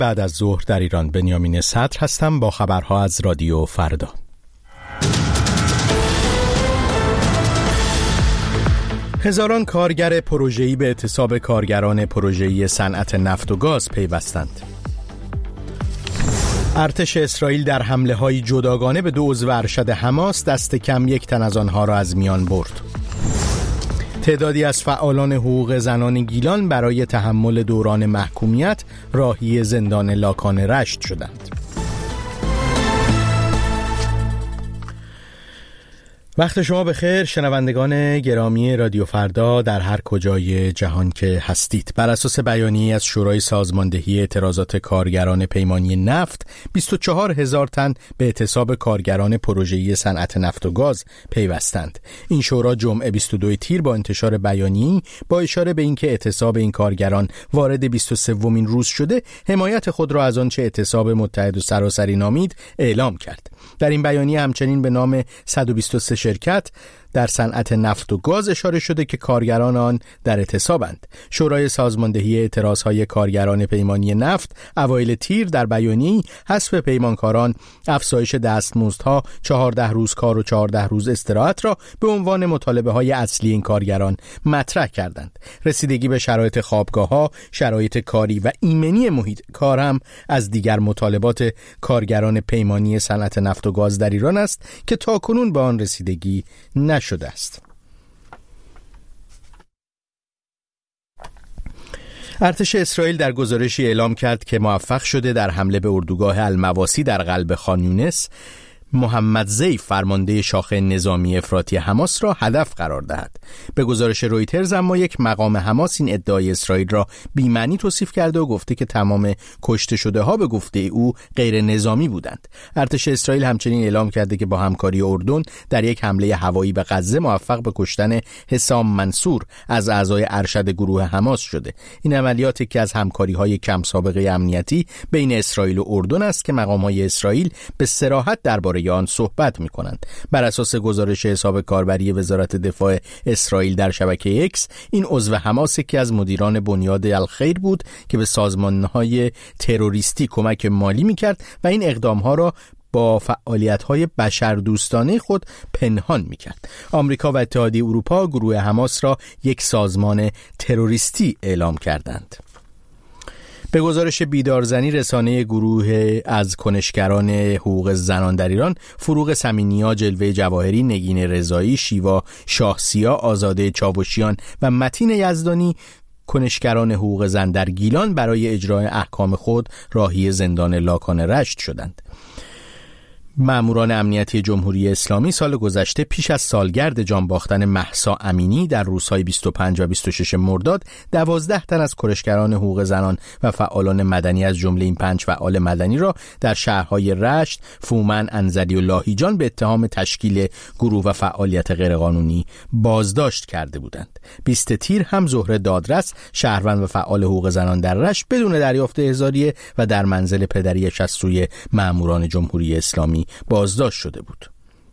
بعد از ظهر در ایران. بنیامین صدر هستم با خبرها از رادیو فردا. هزاران کارگر پروژه‌ای به اعتصاب کارگران پروژه‌ای صنعت نفت و گاز پیوستند. ارتش اسرائیل در حمله‌های جداگانه به 2 عضو ارشد حماس دست کم 1 تن از آنها را از میان برد. تعدادی از فعالان حقوق زنان گیلان برای تحمل دوران محکومیت راهی زندان لاکان رشت شدند. وقت شما بخیر شنوندگان گرامی رادیو فردا در هر کجای جهان که هستید. بر اساس بیانیه‌ای از شورای سازماندهی اعتراضات کارگران پیمانی نفت 24,000 تن به اعتصاب کارگران پروژه‌ای صنعت نفت و گاز پیوستند. این شورا جمعه 22 تیر با انتشار بیانیه‌ای با اشاره به اینکه اعتصاب این کارگران وارد 23مین روز شده حمایت خود را از آنچه اعتصاب متحد و سراسری نامید اعلام کرد. در این بیانیه همچنین به نام 123 شرکت در صنعت نفت و گاز اشاره شده که کارگران آن در اعتصابند. شورای سازماندهی اعتراضهای کارگران پیمانی نفت اوایل تیر در بیانیه‌ای حذف پیمانکاران، افزایش دستمزدها، 14 روز کار و 14 روز استراحت را به عنوان مطالبه‌های اصلی این کارگران مطرح کردند. رسیدگی به شرایط خوابگاه‌ها، شرایط کاری و ایمنی محیط کار هم از دیگر مطالبات کارگران پیمانی صنعت نفت و گاز در ایران است که تاکنون به آن رسیدگی نشده است. ارتش اسرائیل در گزارشی اعلام کرد که موفق شده در حمله به اردوگاه المواسی در قلب خان یونس محمد زیف فرمانده شاخه نظامی افراطی حماس را هدف قرار دهد. به گزارش رویترز اما یک مقام حماس این ادعای اسرائیل را بی‌معنی توصیف کرده و گفته که تمام کشته شده ها به گفته او غیر نظامی بودند. ارتش اسرائیل همچنین اعلام کرده که با همکاری اردن در یک حمله هوایی به غزه موفق به کشتن حسام منصور از اعضای ارشد گروه حماس شده. این عملیات یکی از همکاری‌های کم سابقه امنیتی بین اسرائیل و اردن است که مقام‌های اسرائیل به صراحت درباره آن صحبت می‌کنند. بر اساس گزارش حساب کاربری وزارت دفاع اسرائیل در شبکه اکس، این عضو حماس که از مدیران بنیاد الخیر بود که به سازمان‌های تروریستی کمک مالی می‌کرد و این اقدام‌ها را با فعالیت‌های بشردوستانه خود پنهان می‌کرد. آمریکا و اتحادیه اروپا گروه حماس را یک سازمان تروریستی اعلام کردند. به گزارش بیدارزنی رسانه گروه از کنشگران حقوق زنان در ایران، فروغ سمینیا، جلوه جواهری، نگین رضایی، شیوا شاهسیا، آزاده چاوشیان و متین یزدانی کنشگران حقوق زن در گیلان برای اجرای احکام خود راهی زندان لاکان رشت شدند. ماموران امنیتی جمهوری اسلامی سال گذشته پیش از سالگرد جان باختن مهسا امینی در روزهای 25 و 26 مرداد 12 تن از کنشگران حقوق زنان و فعالان مدنی از جمله این 5 فعال مدنی را در شهرهای رشت، فومن، انزلی و لاهیجان به اتهام تشکیل گروه و فعالیت غیرقانونی بازداشت کرده بودند. 20 تیر هم زهره دادرس، شهروند و فعال حقوق زنان در رشت، بدون دریافت احضاریه و در منزل پدریش از سوی ماموران جمهوری اسلامی بازداشت شده بود.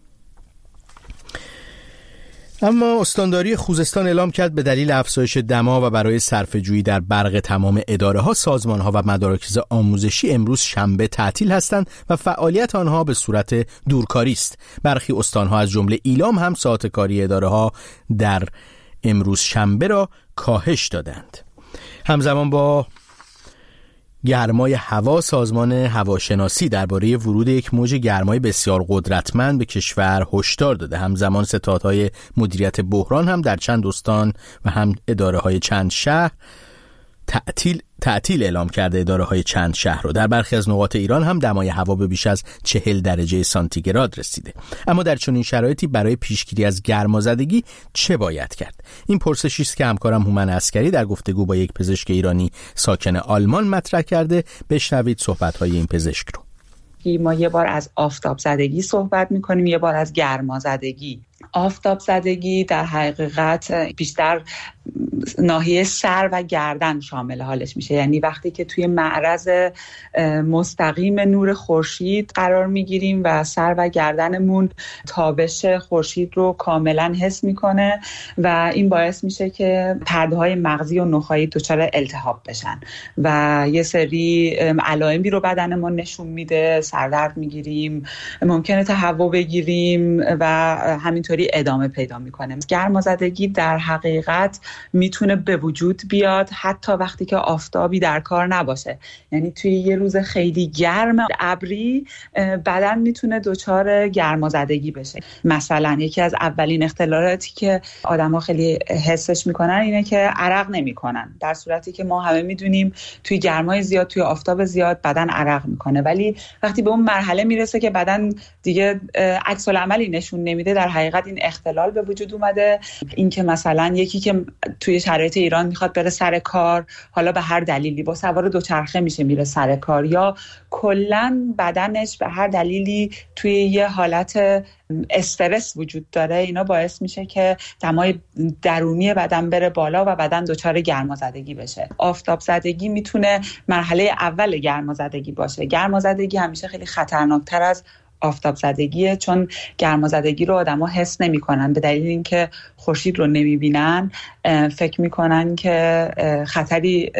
اما استانداری خوزستان اعلام کرد به دلیل افزایش دما و برای صرفه‌جویی در برق تمام اداره‌ها، سازمان‌ها و مدارس آموزشی امروز شنبه تعطیل هستند و فعالیت آنها به صورت دورکاری است. برخی استان‌ها از جمله ایلام هم ساعت کاری اداره‌ها در امروز شنبه را کاهش دادند. همزمان با گرمای هوا، سازمان هواشناسی درباره ورود یک موج گرمای بسیار قدرتمند به کشور هشدار داده. همزمان ستادهای مدیریت بحران هم در چند استان و هم اداره‌های چند شهر تعطیل اعلام کرده. اداره‌های چند شهر رو در برخی از نقاط ایران هم دمای هوا به بیش از 40 درجه سانتیگراد رسیده. اما در چنین شرایطی برای پیشگیری از گرمازدگی چه باید کرد؟ این پرسشی است که همکارم هومن عسکری در گفتگو با یک پزشک ایرانی ساکن آلمان مطرح کرده. بشنوید صحبت‌های این پزشک رو. ما یه بار از آفتاب زدگی صحبت می‌کنیم، یه بار از گرمازدگی. آفتاب زدگی در حقیقت بیشتر ناحیه سر و گردن شامل حالش میشه، یعنی وقتی که توی معرض مستقیم نور خورشید قرار میگیریم و سر و گردنمون تابش خورشید رو کاملا حس میکنه و این باعث میشه که پرده‌های مغزی و نخاعی دچار التهاب بشن و یه سری علائمی رو بدنمون نشون میده، سردرد میگیریم، ممکنه تهوع بگیریم و همینطوری ادامه پیدا میکنه. گرمازدگی در حقیقت میتونه به وجود بیاد حتی وقتی که آفتابی در کار نباشه، یعنی توی یه روز خیلی گرم ابری بدن میتونه دچار گرمازدگی بشه. مثلا یکی از اولین اختلالاتی که آدما خیلی حسش میکنن اینه که عرق نمیکنن، در صورتی که ما همه میدونیم توی گرمای زیاد، توی آفتاب زیاد بدن عرق میکنه، ولی وقتی به اون مرحله میرسه که بدن دیگه عکس العملی نشون نمیده، در حقیقت این اختلال به وجود اومده. این که مثلا یکی که توی شرایط ایران میخواد بره سر کار، حالا به هر دلیلی با سوار دوچرخه میشه میره سر کار، یا کلن بدنش به هر دلیلی توی یه حالت استرس وجود داره، اینا باعث میشه که دمای درونی بدن بره بالا و بدن دچار گرمازدگی بشه. آفتاب زدگی میتونه مرحله اول گرمازدگی باشه. گرمازدگی همیشه خیلی خطرناکتر از آفتاب زدگیه، چون گرمازدگی رو آدما حس نمی‌کنن، به دلیل اینکه خورشید رو نمی‌بینن فکر می‌کنن که خطری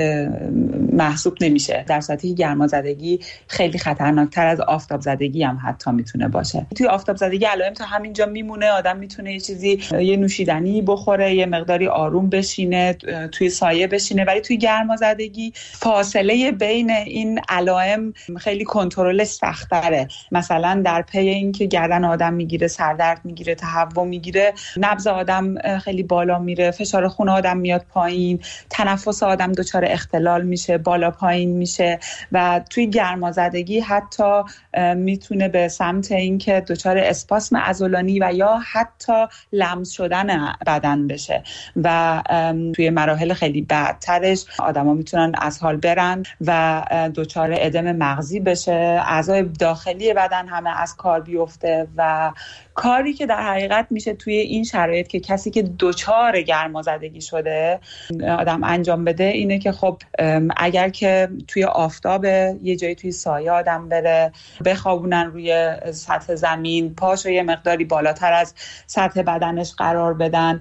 محسوب نمیشه، در صورتی که گرمازدگی خیلی خطرناکتر از آفتاب زدگی هم حتی میتونه باشه. توی آفتاب زدگی علائم تا همینجا میمونه، آدم میتونه یه چیزی، یه نوشیدنی بخوره، یه مقداری آروم بشینه، توی سایه بشینه، ولی توی گرمازدگی فاصله بین این علائم خیلی کنترلش سخت‌تره. مثلا در پی این که گردن آدم میگیره، سردرد میگیره، تهوع میگیره، نبض آدم خیلی بالا میره، فشار خون آدم میاد پایین، تنفس آدم دچار اختلال میشه، بالا پایین میشه و توی گرمازدگی حتی میتونه به سمت این که دچار اسپاسم عضلانی و یا حتی لمس شدن بدن بشه و توی مراحل خیلی بعدترش آدما میتونن از حال برن و دچار ادم مغزی بشه، اعضای داخلی بدن همه از کار بیفته و کاری که در حقیقت میشه توی این شرایط که کسی که دچار گرمازدگی شده آدم انجام بده اینه که خب اگر که توی آفتاب یه جایی توی سایه آدم بره، بخوابونن روی سطح زمین، پاشو یه مقداری بالاتر از سطح بدنش قرار بدن،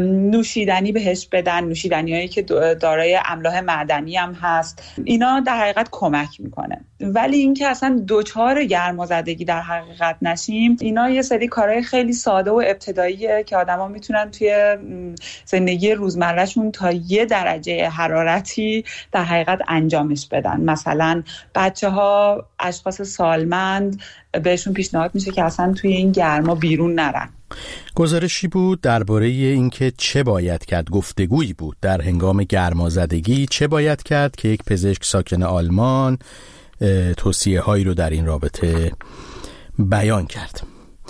نوشیدنی بهش بدن، نوشیدنیایی که دارای املاح معدنی هم هست، اینا در حقیقت کمک میکنه. ولی اینکه اصلا دچار گرمازدگی در حقیقت نشیم، اینا یه سری کارهای خیلی ساده و ابتداییه که آدما میتونن توی زندگی روزمرهشون تا یه درجه حرارتی در حقیقت انجامش بدن. مثلا بچه‌ها، اشخاص سالمند، بهشون پیشنهاد میشه که اصلا توی این گرما بیرون نرن. گزارشی بود درباره اینکه چه باید کرد، گفتگویی بود در هنگام گرمازدگی، چه باید کرد که یک پزشک ساکن آلمان توصیه هایی رو در این رابطه بیان کرد.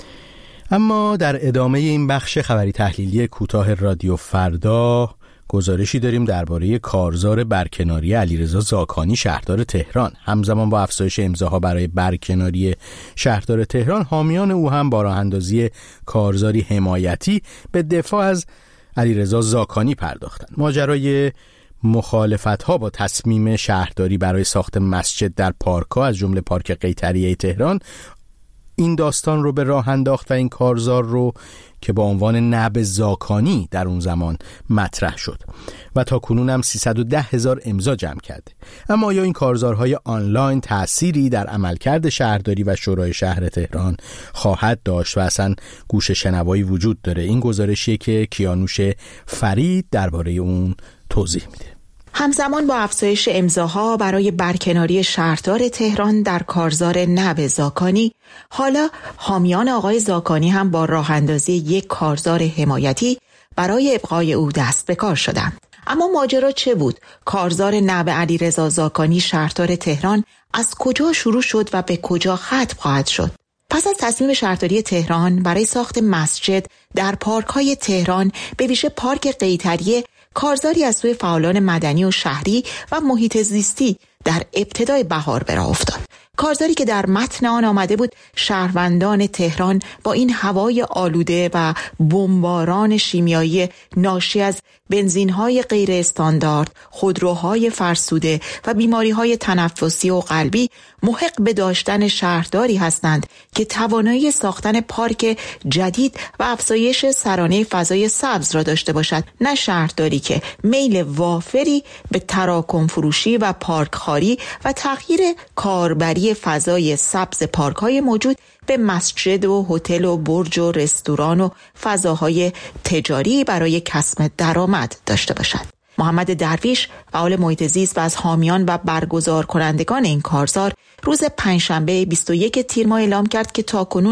اما در ادامه این بخش خبری تحلیلی کوتاه رادیو فردا گزارشی داریم درباره کارزار برکناری علیرضا زاکانی شهردار تهران. همزمان با افزایش امضاها برای برکناری شهردار تهران، حامیان او هم با راه‌اندازی کارزاری حمایتی به دفاع از علیرضا زاکانی پرداختند. ماجرای مخالفت‌ها با تصمیم شهرداری برای ساخت مسجد در پارک‌ها از جمله پارک قیطریه تهران این داستان رو به راه انداخت و این کارزار رو که با عنوان نعب زاکانی در اون زمان مطرح شد و تا کنون هم 310,000 امضا جمع کرده. اما آیا این کارزارهای آنلاین تأثیری در عملکرد شهرداری و شورای شهر تهران خواهد داشت و اصلا گوش شنوایی وجود داره؟ این گزارشیه که کیانوش فرید درباره اون توضیح میده. همزمان با افزایش امضاها برای برکناری شهردار تهران در کارزار نعب زاکانی، حالا حامیان آقای زاکانی هم با راه اندازی یک کارزار حمایتی برای ابقای او دست به کار شدند. اما ماجرا چه بود؟ کارزار نعب علیرضا زاکانی شهردار تهران از کجا شروع شد و به کجا ختم خواهد شد؟ پس از تصمیم شهرداری تهران برای ساخت مسجد در پارک‌های تهران، به ویژه پارک قیطریه، کارزاری از سوی فعالان مدنی و شهری و محیط زیستی در ابتدای بهار به راه افتاد. کارزاری که در متن آن آمده بود شهروندان تهران با این هوای آلوده و بمباران شیمیایی ناشی از بنزین‌های غیر استاندارد، خودروهای فرسوده و بیماری‌های تنفسی و قلبی محق به داشتن شهرداری هستند که توانایی ساختن پارک جدید و افزایش سرانه فضای سبز را داشته باشد، نه شهرداری که میل وافری به تراکم فروشی و پارک خاری و تغییر کاربری فضای سبز پارک‌های موجود به مسجد و هتل و برج و رستوران و فضاهای تجاری برای کسب درآمد داشته باشد. محمد درویش، فعال محیط زیست و از حامیان و برگزار کنندگان این کارزار، روز پنجشنبه 21 تیر ماه اعلام کرد که تاکنون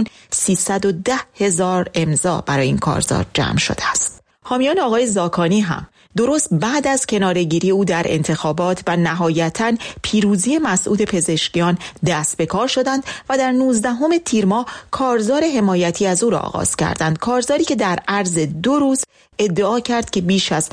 310,000 امضا برای این کارزار جمع شده است. حامیان آقای زاکانی هم درست بعد از کناره‌گیری او در انتخابات و نهایتاً پیروزی مسعود پزشکیان دست به کار شدند و در 19 تیر ماه کارزار حمایتی از او را آغاز کردند. کارزاری که در عرض 2 روز ادعا کرد که بیش از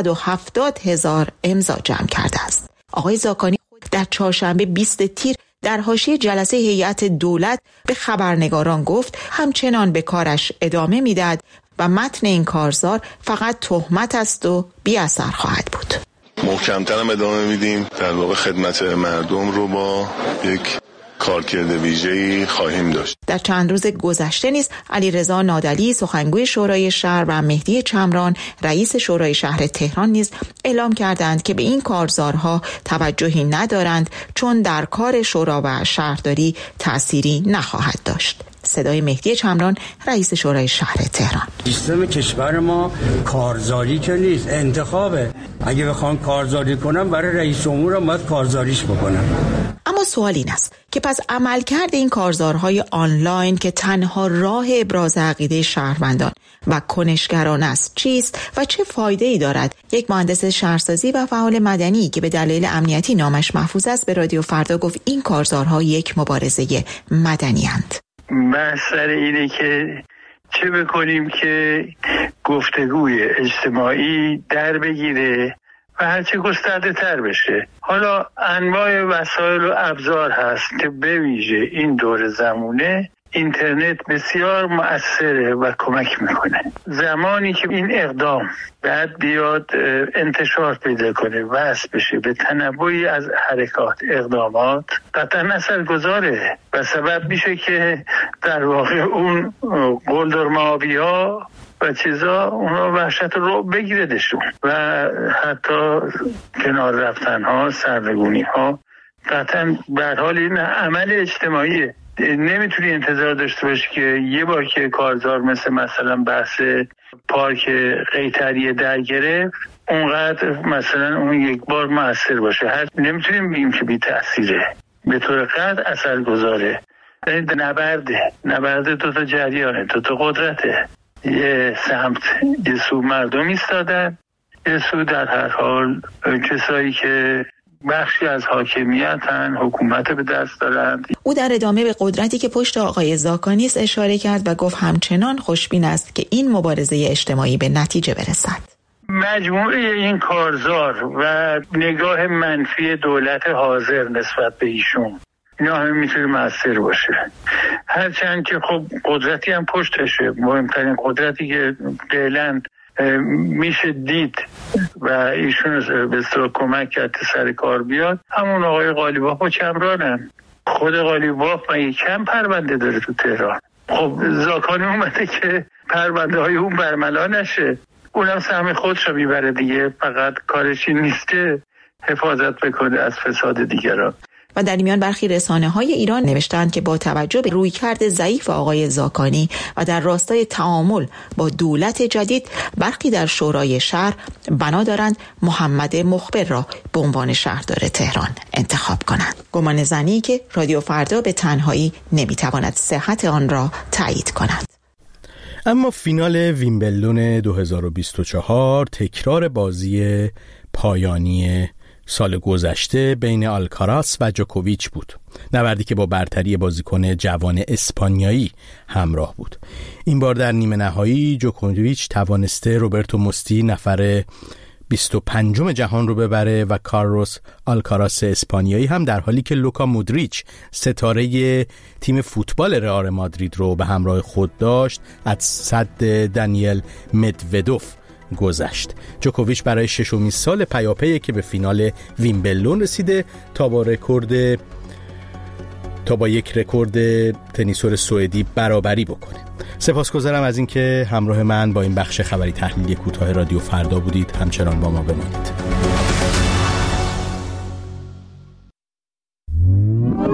170,000 امضا جمع کرده است. آقای زاکانی در چهارشنبه 20 تیر در حاشیه جلسه هیئت دولت به خبرنگاران گفت همچنان به کارش ادامه می‌دهد و متن این کارزار فقط تهمت است و بی اثر خواهد بود. محکم‌تر هم ادامه میدیم، در واقع خدمت مردم رو با یک کارکرد ویژه‌ای خواهیم داشت. در چند روز گذشته نیز علیرضا نادلی سخنگوی شورای شهر و مهدی چمران رئیس شورای شهر تهران نیز اعلام کردند که به این کارزارها توجهی ندارند چون در کار شورا و شهرداری تأثیری نخواهد داشت. صدای مهدی چمران رئیس شورای شهر تهران. سیستم کشور ما کارزاری که نیست، انتخابه. اگه بخوام کارزاری کنم برای رئیس جمهورم باید کارزاریش بکنم. اما سوال این است که پس عملکرد این کارزارهای آنلاین که تنها راه ابراز عقیده شهروندان و کنشگران است چیست و چه فایده‌ای دارد؟ یک مهندس شهرسازی و فعال مدنی که به دلیل امنیتی نامش محفوظ است به رادیو فردا گفت این کارزارها یک مبارزه مدنی اند. مسئله اینه که چه بکنیم که گفتگوی اجتماعی در بگیره و هرچه گسترده تر بشه. حالا انواع وسایل و ابزار هست که به ویژه این دور زمونه اینترنت بسیار مؤثره و کمک میکنه. زمانی که این اقدام بعد بیاد انتشار پیدا کنه، وصل بشه به تنوعی از حرکات، اقدامات، قطعا اثرگذاره و سبب میشه که در واقع اون قلدرمآبی‌ها و چیزا اونا وحشت رو بگیردشون و حتی کنار رفتن ها، سرنگونی ها، قطعا به هر حال این عمل اجتماعیه. نمیتونی انتظار داشته باشی که یه بار که کارزار مثلا بحث پارک قیطریه در گرفت اونقدر مثلا اون یک بار مؤثر باشه. نمیتونیم بگیم که بی تأثیره، به طور قطع اثرگذاره. نبرد دو تا جریانه، دو تا قدرته. یه سمت یه سو مردم ایستادن، یه سو در هر حال کسایی که بخشی از حاکمیتن، حکومت به دست دارند. او در ادامه به قدرتی که پشت آقای زاکانی است اشاره کرد و گفت همچنان خوشبین است که این مبارزه اجتماعی به نتیجه برسد. مجموعه این کارزار و نگاه منفی دولت حاضر نسبت به ایشون اینا همه میتونه مؤثر باشه، هرچند که خب قدرتی هم پشتشه. مهمترین قدرتی که فعلا میشه دید و ایشون به اصطلاح کمک کرد سر کار بیاد همون آقای قالیباف و چمرانن. خود قالیباف مگه کم پرونده داره تو تهران؟ خب زاکانی اومده که پرونده های اون برملا نشه، اونم سهم خودش رو میبره دیگه. فقط کارش این نیست که حفاظت بکنه از فساد دیگران. و در میان برخی رسانه‌های ایران نوشتند که با توجه به رویکرد ضعیف آقای زاکانی و در راستای تعامل با دولت جدید برخی در شورای شهر بنا دارند محمد مخبر را به عنوان شهردار تهران انتخاب کنند. گمان زنی که رادیو فردا به تنهایی نمیتواند صحت آن را تایید کند. اما فینال ویمبلدون 2024 تکرار بازی پایانی سال گذشته بین آلکاراس و جوکوویچ بود، نبردی که با برتری بازیکن جوان اسپانیایی همراه بود. این بار در نیمه نهایی جوکوویچ توانسته روبرتو موستی نفر 25م جهان رو ببره و کارلوس آلکاراس اسپانیایی هم، در حالی که لوکا مودریچ ستاره تیم فوتبال رئال مادرید رو به همراه خود داشت، از صد دانیل مدودوف گذشت. جوکوویچ برای 6مین سال پیاپی که به فینال ویمبلدون رسیده تا با یک رکورد تنیسور سوئدی برابری بکنه. سپاسگزارم از اینکه همراه من با این بخش خبری تحلیلی کوتاه رادیو فردا بودید. همچنان با ما بمانید.